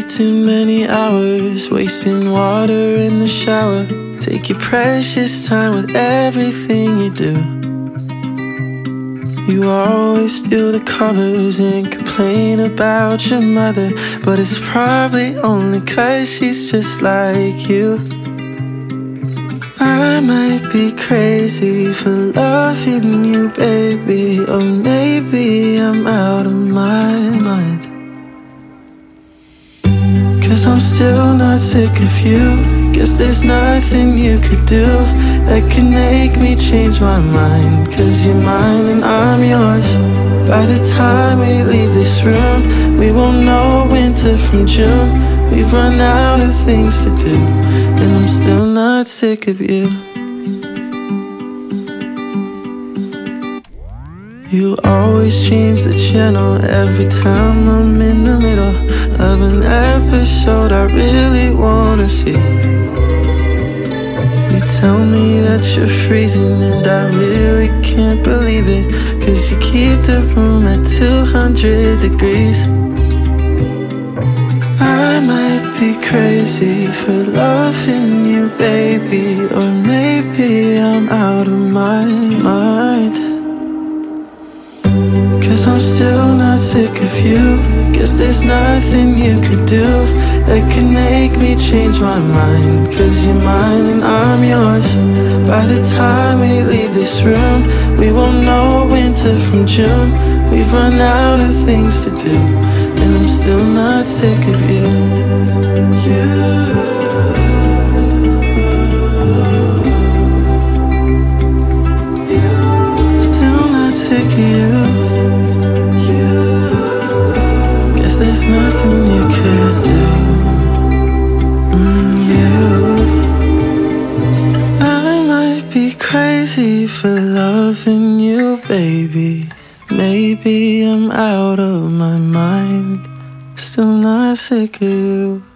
too many hours wasting water in the shower. Take your precious time with everything you do. You always steal the covers and complain about your mother, but it's probably only 'cause she's just like you. I might be crazy for loving you, baby, or maybe I'm out of my mind. 'Cause I'm still not sick of you. Guess there's nothing you could do that can make me change my mind. 'Cause you're mine and I'm yours. By the time we leave this room, we won't know winter from June. We've run out of things to do, and I'm still not sick of you. You always change the channel every time I'm in the middle of an episode I really wanna see. You tell me that you're freezing and I really can't believe it, 'cause you keep the room at 200 degrees. I might be crazy for loving you, baby, or maybe I'm out of my mind. 'Cause I'm still not sick of you. Guess there's nothing you could do that can make me change my mind. 'Cause you're mine and I'm yours. By the time we leave this room, we won't know winter from June. We've run out of things to do, and I'm still not sick of you. Still not sick of you. There's nothing you could do. I might be crazy for loving you, baby. Maybe I'm out of my mind. Still not sick of you.